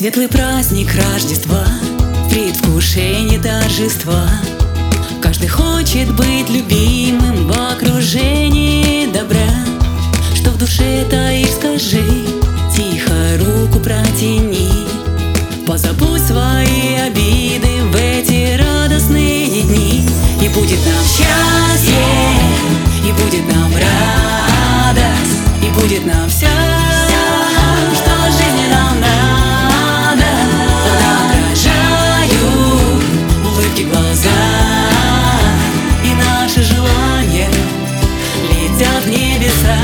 Светлый праздник Рождества, предвкушение торжества. Каждый хочет быть любимым в окружении добра. Что в душе таишь, скажи, тихо руку протяни. Позабудь свои обиды в эти радостные дни. И будет нам счастье, и будет нам радость, и будет нам все, что в жизни нам надо. Тогда отражают улыбки глаза, и наши желания летят в небеса.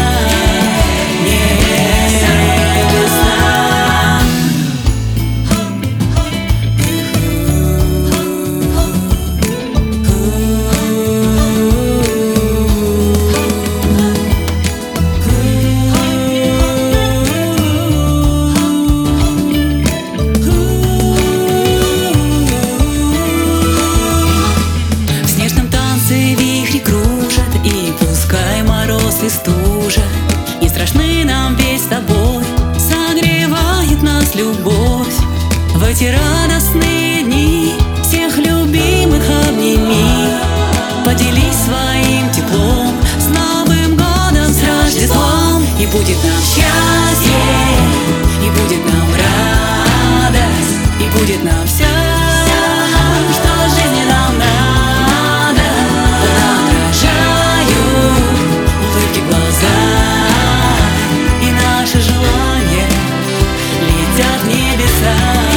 И стужа, не страшны нам ведь с тобой, согревает нас любовь. В эти радостные дни всех любимых обними, поделись своим теплом с Новым годом, с Рождеством. И будет нам счастье, и будет нам радость, и будет нам все, что в жизни нам надо. Тогда отражают улыбки глаза, и наши желания летят в небеса.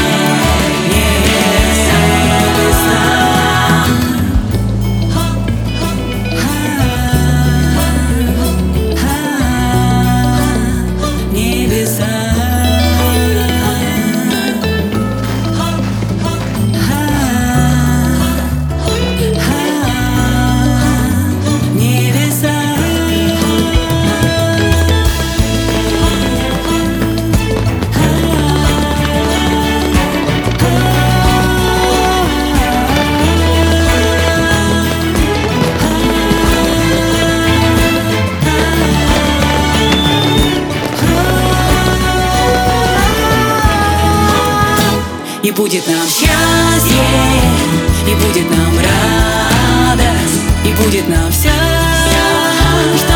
И будет нам счастье, и будет нам радость, и будет нам все, что